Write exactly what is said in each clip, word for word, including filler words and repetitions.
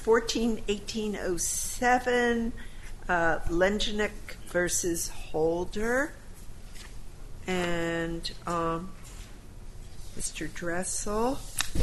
fourteen eighteen oh seven, uh, Lenjinic versus Holder. And um, Mister Dressel.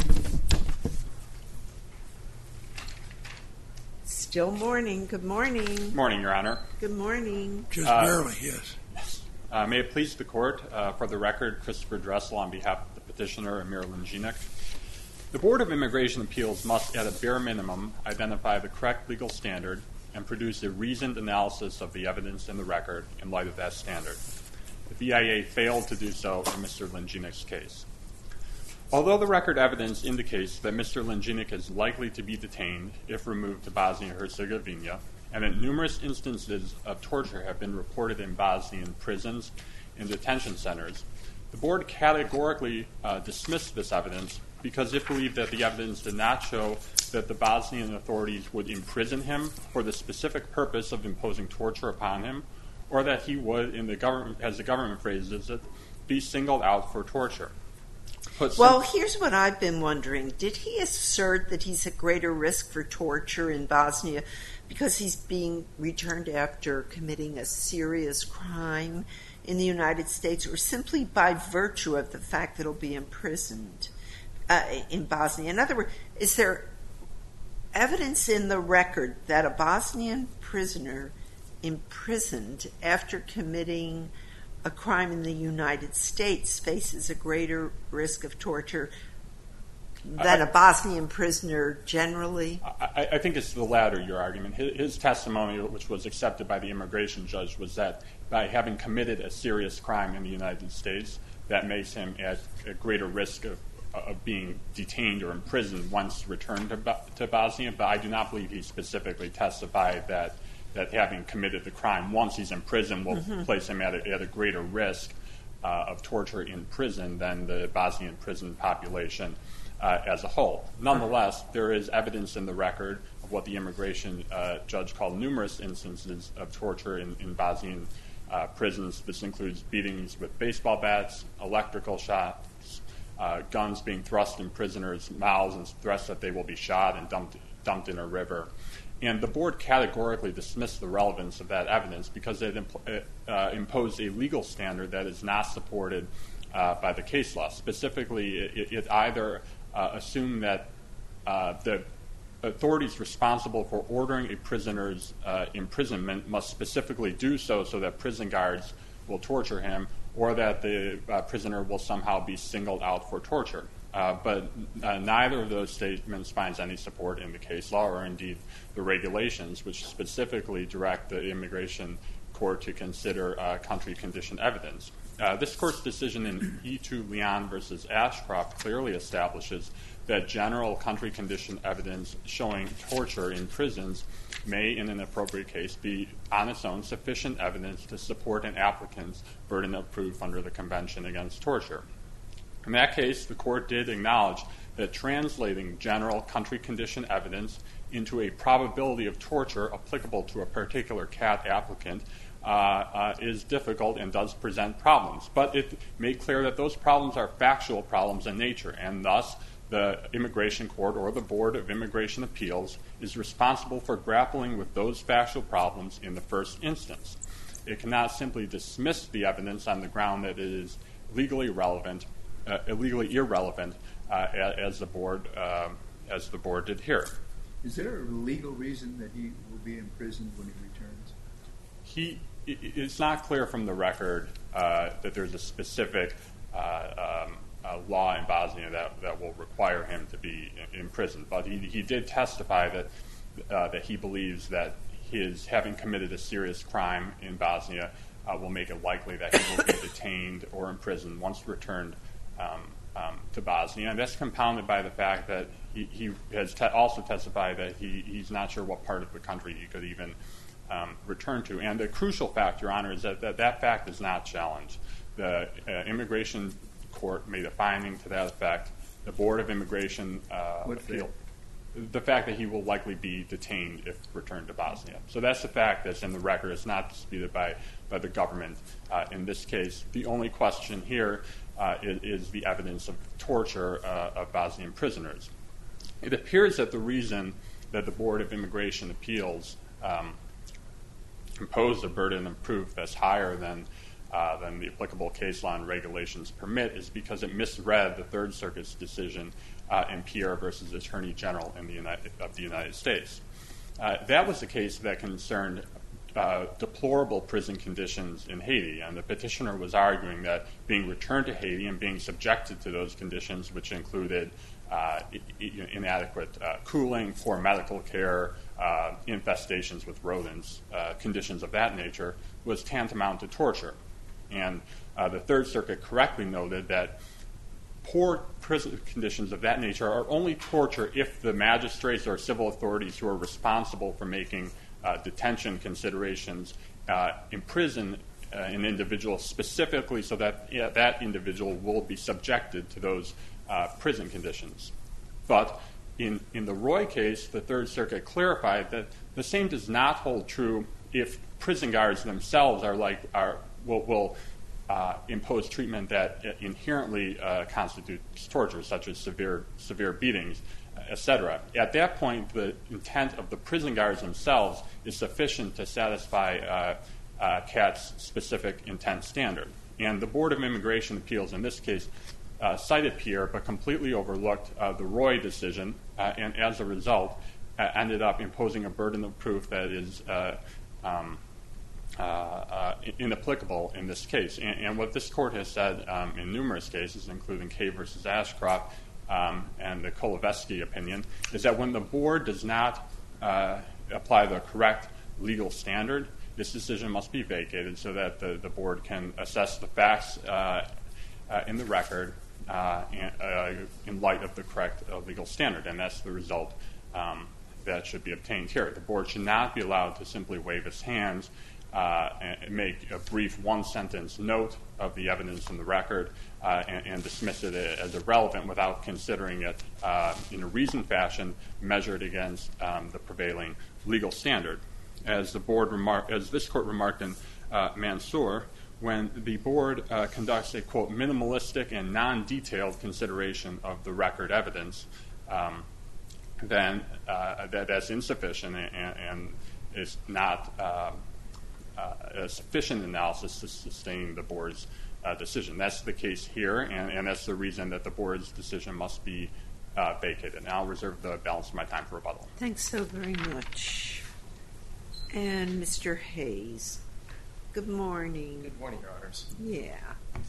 Still morning. Good morning. Good morning, Your Honor. Good morning. Just Uh, barely, yes. Uh, may it please the Court, uh, for the record, Christopher Dressel on behalf of the petitioner, Amir Lenjinic. The Board of Immigration Appeals must, at a bare minimum, identify the correct legal standard and produce a reasoned analysis of the evidence in the record in light of that standard. The B I A failed to do so in Mister Lenjinic's case. Although the record evidence indicates that Mister Lenjinic is likely to be detained if removed to Bosnia-Herzegovina, and that numerous instances of torture have been reported in Bosnian prisons and detention centers, the Board categorically uh, dismissed this evidence because it believed that the evidence did not show that the Bosnian authorities would imprison him for the specific purpose of imposing torture upon him, or that he would, in the government, as the government phrases it, be singled out for torture. Put Well, here's what I've been wondering. Did he assert that he's at greater risk for torture in Bosnia because he's being returned after committing a serious crime in the United States, or simply by virtue of the fact that he'll be imprisoned uh, in Bosnia? In other words, is there evidence in the record that a Bosnian prisoner imprisoned after committing a crime in the United States faces a greater risk of torture than I, a Bosnian prisoner generally? I, I think it's the latter, your argument. His, his testimony, which was accepted by the immigration judge, was that by having committed a serious crime in the United States, that makes him at a greater risk of, of being detained or imprisoned once returned to, to Bosnia. But I do not believe he specifically testified that that having committed the crime once he's in prison will mm-hmm. place him at a, at a greater risk uh, of torture in prison than the Bosnian prison population uh, as a whole. Nonetheless, there is evidence in the record of what the immigration uh, judge called numerous instances of torture in, in Bosnian uh, prisons. This includes beatings with baseball bats, electrical shocks, uh, guns being thrust in prisoners' mouths, and threats that they will be shot and dumped, dumped in a river. And the Board categorically dismissed the relevance of that evidence because it imp- uh, imposed a legal standard that is not supported uh, by the case law. Specifically, it, it either uh, assumed that uh, the authorities responsible for ordering a prisoner's uh, imprisonment must specifically do so so that prison guards will torture him, or that the uh, prisoner will somehow be singled out for torture. Uh, but uh, neither of those statements finds any support in the case law or indeed the regulations, which specifically direct the immigration court to consider uh, country condition evidence. Uh, this court's decision in E two Leon versus Ashcroft clearly establishes that general country condition evidence showing torture in prisons may, in an appropriate case, be on its own sufficient evidence to support an applicant's burden of proof under the Convention Against Torture. In that case, the court did acknowledge that translating general country condition evidence into a probability of torture applicable to a particular C A T applicant uh, uh, is difficult and does present problems. But it made clear that those problems are factual problems in nature, and thus the immigration court or the Board of Immigration Appeals is responsible for grappling with those factual problems in the first instance. It cannot simply dismiss the evidence on the ground that it is legally relevant Uh, illegally irrelevant, uh, as the board uh, as the board did here. Is there a legal reason that he will be imprisoned when he returns? He it's not clear from the record uh, that there's a specific uh, um, uh, law in Bosnia that, that will require him to be imprisoned, but he he did testify that uh, that he believes that his having committed a serious crime in Bosnia uh, will make it likely that he will be detained or imprisoned once returned Um, um, to Bosnia, and that's compounded by the fact that he, he has te- also testified that he, he's not sure what part of the country he could even um, return to. And the crucial fact, Your Honor, is that that, that fact is not challenged. The uh, immigration court made a finding to that effect. The Board of Immigration uh, appeal, the fact that he will likely be detained if returned to Bosnia. So that's the fact that's in the record. It's not disputed by, by the government uh, in this case. The only question here Uh, is, is the evidence of torture uh, of Bosnian prisoners. It appears that the reason that the Board of Immigration Appeals um, imposed a burden of proof that's higher than uh, than the applicable case law and regulations permit is because it misread the Third Circuit's decision uh, in Pierre versus Attorney General in the United, of the United States. Uh, that was a case that concerned uh, deplorable prison conditions in Haiti, and the petitioner was arguing that being returned to Haiti and being subjected to those conditions, which included uh, inadequate uh, cooling, poor medical care, uh, infestations with rodents, uh, conditions of that nature, was tantamount to torture. And uh, the Third Circuit correctly noted that poor prison conditions of that nature are only torture if the magistrates or civil authorities who are responsible for making uh, detention considerations uh, imprison uh, an individual specifically so that yeah, that individual will be subjected to those uh, prison conditions. But in, in the Roy case, the Third Circuit clarified that the same does not hold true if prison guards themselves are like are will, will uh, impose treatment that inherently uh, constitutes torture, such as severe severe beatings, et cetera. At that point, the intent of the prison guards themselves is sufficient to satisfy uh, uh, C A T's specific intent standard. And the Board of Immigration Appeals in this case uh, cited Pierre, but completely overlooked uh, the Roy decision, uh, and as a result, uh, ended up imposing a burden of proof that is uh, um, uh, uh, inapplicable in this case. And, and what this court has said um, in numerous cases, including Kay versus Ashcroft um, and the Koloveski opinion, is that when the board does not uh, apply the correct legal standard, this decision must be vacated so that the, the board can assess the facts uh, uh, in the record uh, in, uh, in light of the correct uh, legal standard, and that's the result um, that should be obtained here. The board should not be allowed to simply wave its hands uh, and make a brief one-sentence note of the evidence in the record uh, and, and dismiss it as irrelevant without considering it uh, in a reasoned fashion measured against um, the prevailing legal standard. As the board remarked, as this court remarked in uh, Mansour, when the board uh, conducts a, quote, minimalistic and non-detailed consideration of the record evidence, um, then uh, that, that's insufficient and, and is not uh, uh, a sufficient analysis to sustain the board's uh, decision. That's the case here, and, and that's the reason that the board's decision must be uh, vacated. And I'll reserve the balance of my time for rebuttal. Thanks so very much. And Mister Hayes. Good morning. Good morning, Your Honors. Yeah.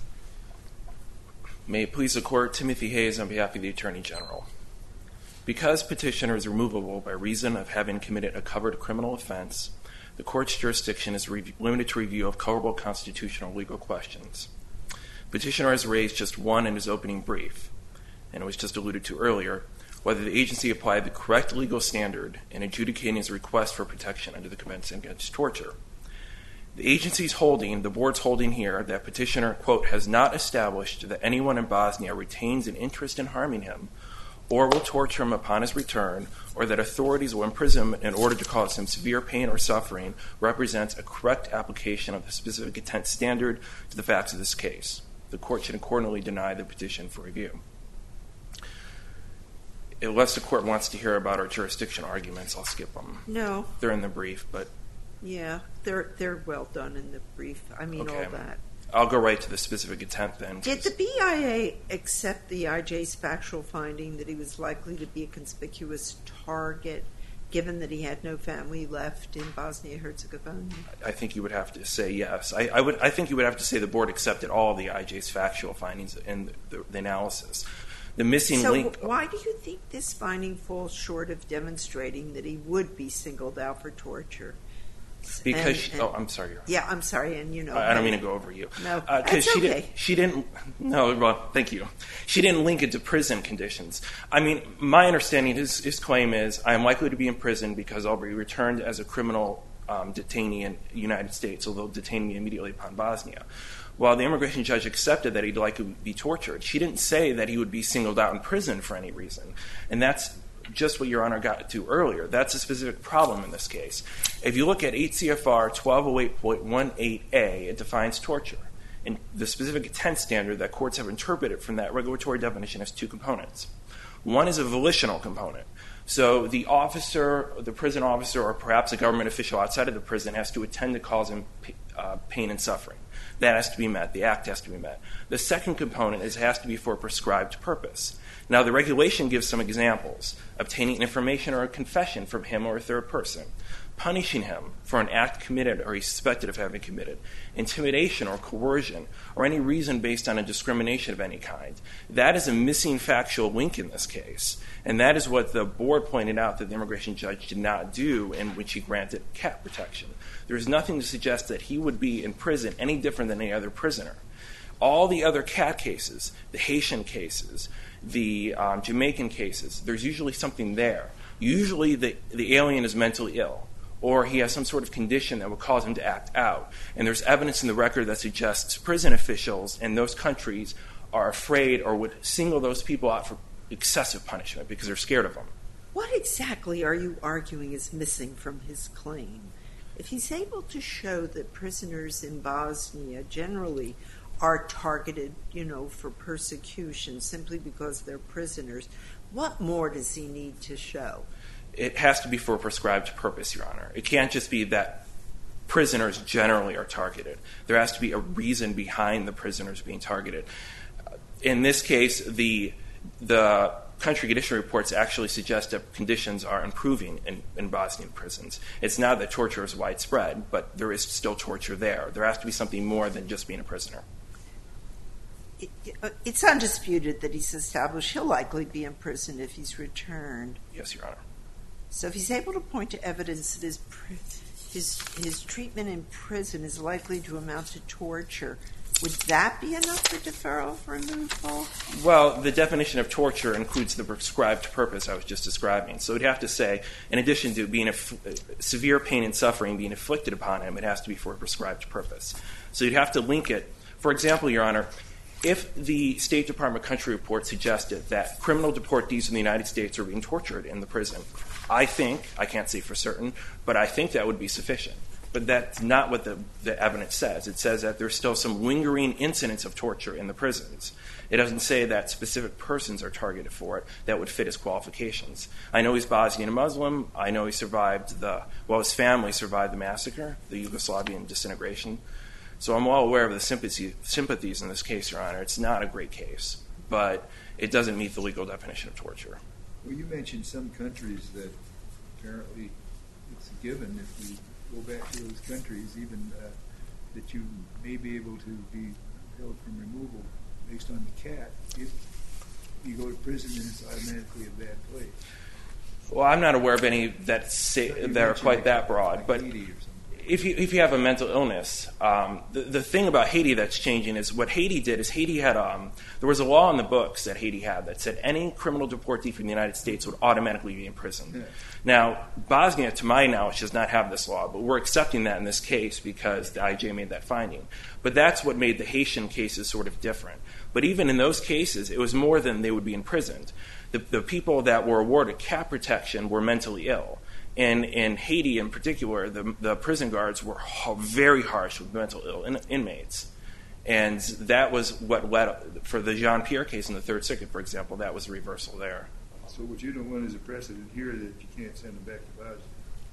May it please the Court, Timothy Hayes on behalf of the Attorney General. Because petitioner is removable by reason of having committed a covered criminal offense, the Court's jurisdiction is re- limited to review of colorable constitutional legal questions. Petitioner has raised just one in his opening brief, and it was just alluded to earlier, whether the agency applied the correct legal standard in adjudicating his request for protection under the Convention Against Torture. The agency's holding, the board's holding here, that petitioner, quote, has not established that anyone in Bosnia retains an interest in harming him or will torture him upon his return, or that authorities will imprison him in order to cause him severe pain or suffering, represents a correct application of the specific intent standard to the facts of this case. The Court should accordingly deny the petition for review. Unless the Court wants to hear about our jurisdiction arguments, I'll skip them. No. They're in the brief, but... Yeah, they're they're well done in the brief. I mean, okay. all that. I'll go right to the specific intent then. Did the B I A accept the I J's factual finding that he was likely to be a conspicuous target, given that he had no family left in Bosnia-Herzegovina? I think you would have to say yes. I, I would. I think you would have to say the board accepted all of the I J's factual findings in the, the analysis. The missing so link. So why do you think this finding falls short of demonstrating that he would be singled out for torture? Because and, she, and, oh, I'm sorry. Yeah, I'm sorry, and you know. I don't mean to go over you. No, uh, that's she okay. Did, she didn't. No, well, thank you. She didn't link it to prison conditions. I mean, my understanding, his his claim is, I am likely to be in prison because I'll be returned as a criminal um, detainee in the United States, so they'll detain me immediately upon Bosnia. While the immigration judge accepted that he'd likely be tortured, she didn't say that he would be singled out in prison for any reason, and that's just what Your Honor got to earlier. That's a specific problem in this case. If you look at eight C F R twelve oh eight point one eight A, it defines torture. And the specific intent standard that courts have interpreted from that regulatory definition has two components. One is a volitional component. So the officer, the prison officer, or perhaps a government official outside of the prison has to attend to cause him uh, pain and suffering. That has to be met. The act has to be met. The second component is it has to be for a prescribed purpose. Now, the regulation gives some examples: obtaining information or a confession from him or a third person, punishing him for an act committed or he's suspected of having committed, intimidation or coercion, or any reason based on a discrimination of any kind. That is a missing factual link in this case, and that is what the board pointed out that the immigration judge did not do in which he granted cat protection. There is nothing to suggest that he would be in prison any different than any other prisoner. All the other cat cases, the Haitian cases, the um, Jamaican cases, there's usually something there. Usually the, the alien is mentally ill, or he has some sort of condition that would cause him to act out. And there's evidence in the record that suggests prison officials in those countries are afraid or would single those people out for excessive punishment because they're scared of them. What exactly are you arguing is missing from his claim? If he's able to show that prisoners in Bosnia generally are targeted, you know, for persecution simply because they're prisoners, what more does he need to show? It has to be for a prescribed purpose, Your Honor. It can't just be that prisoners generally are targeted. There has to be a reason behind the prisoners being targeted. In this case, the the country condition reports actually suggest that conditions are improving in, in Bosnian prisons. It's not that torture is widespread, but there is still torture there. There has to be something more than just being a prisoner. It, it's undisputed that he's established he'll likely be in prison if he's returned. Yes, Your Honor. So if he's able to point to evidence that his his his treatment in prison is likely to amount to torture, would that be enough for deferral of removal? Well, the definition of torture includes the prescribed purpose I was just describing. So it'd have to say, in addition to being a f- severe pain and suffering being inflicted upon him, it has to be for a prescribed purpose. So you'd have to link it. For example, Your Honor, if the State Department country report suggested that criminal deportees in the United States are being tortured in the prison, I think, I can't say for certain, but I think that would be sufficient. But that's not what the, the evidence says. It says that there's still some lingering incidents of torture in the prisons. It doesn't say that specific persons are targeted for it that would fit his qualifications. I know he's Bosnian Muslim. I know he survived the, well, his family survived the massacre, the Yugoslavian disintegration. So I'm well aware of the sympathy, sympathies in this case, Your Honor. It's not a great case, but it doesn't meet the legal definition of torture. Well, you mentioned some countries that apparently it's a given if you go back to those countries, even uh, that you may be able to be held from removal based on the cat if you go to prison and it's automatically a bad place. Well, I'm not aware of any that say, that are quite that broad, but if you if you have a mental illness, um, the the thing about Haiti that's changing is what Haiti did is Haiti had um there was a law in the books that Haiti had that said any criminal deportee from the United States would automatically be imprisoned. Yeah. Now, Bosnia, to my knowledge, does not have this law, but we're accepting that in this case because the I J made that finding. But that's what made the Haitian cases sort of different. But even in those cases, it was more than they would be imprisoned. The, the people that were awarded cat protection were mentally ill. And in Haiti in particular, the, the prison guards were very harsh with mental ill in, inmates. And that was what led, for the Jean-Pierre case in the Third Circuit, for example, that was a reversal there. So what you don't want is a precedent here that you can't send them back to Bosnia.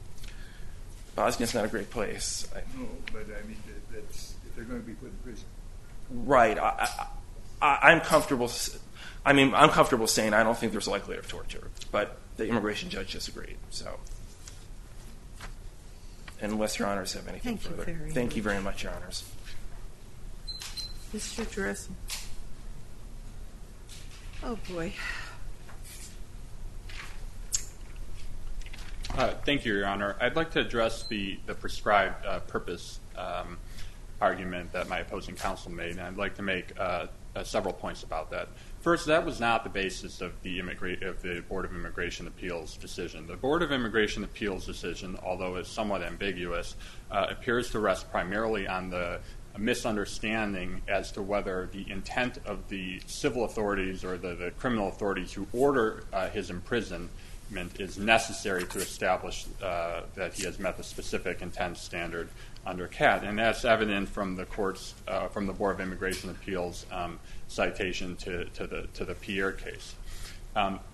Bosnia's not a great place. I, no, but I mean, that, that's if they're going to be put in prison. Right. I, I, I'm comfortable. I mean, I'm comfortable saying I don't think there's a likelihood of torture, but the immigration judge disagreed. So, unless Your Honors have anything Thank further, you very thank much. you very much, Your Honors. Mister Dressel. Oh boy. Uh, thank you, Your Honor. I'd like to address the, the prescribed uh, purpose um, argument that my opposing counsel made, and I'd like to make uh, uh, several points about that. First, that was not the basis of the, immigra- of the Board of Immigration Appeals decision. The Board of Immigration Appeals decision, although it's somewhat ambiguous, uh, appears to rest primarily on the a misunderstanding as to whether the intent of the civil authorities or the, the criminal authorities who order uh, his imprisonment is necessary to establish uh, that he has met the specific intent standard under C A T. And that's evident from the court's, uh, from the Board of Immigration Appeals um, citation to, to the to the Pierre case. Um,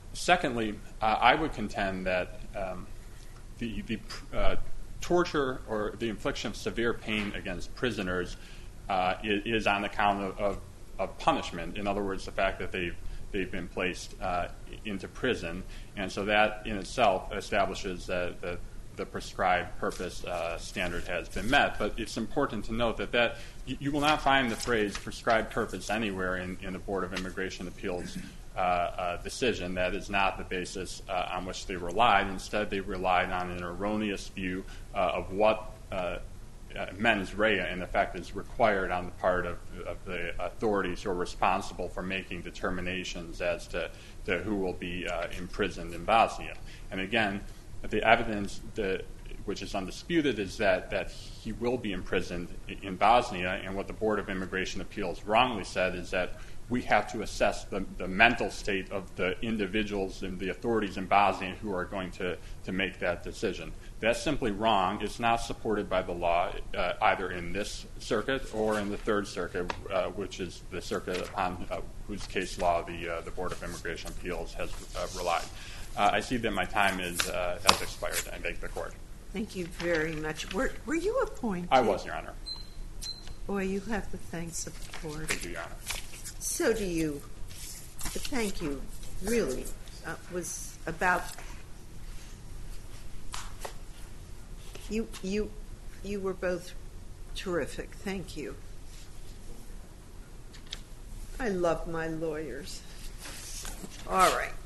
Secondly, uh, I would contend that um, the, the uh, torture or the infliction of severe pain against prisoners uh, is, is on account of, of, of punishment. In other words, the fact that they've, they've been placed uh, into prison. And so that in itself establishes that the, the prescribed purpose uh, standard has been met. But it's important to note that, that you, you will not find the phrase prescribed purpose anywhere in, in the Board of Immigration Appeals Uh, uh, decision. That is not the basis uh, on which they relied. Instead, they relied on an erroneous view uh, of what uh, uh, mens rea, in effect, is required on the part of, of the authorities who are responsible for making determinations as to, to who will be uh, imprisoned in Bosnia. And again, the evidence that, which is undisputed, is that, that he will be imprisoned in Bosnia, and what the Board of Immigration Appeals wrongly said is that we have to assess the, the mental state of the individuals and the authorities in Bosnia who are going to, to make that decision. That's simply wrong. It's not supported by the law, uh, either in this circuit or in the Third Circuit, uh, which is the circuit upon uh, whose case law the, uh, the Board of Immigration Appeals has uh, relied. Uh, I see that my time is, uh, has expired. I beg the Court. Thank you very much. Were, were you appointed? I was, Your Honor. Boy, you have the thanks of the Court. Thank you, Your Honor. So do you. But thank you, really, uh, was about you. You, you were both terrific. Thank you. I love my lawyers. All right.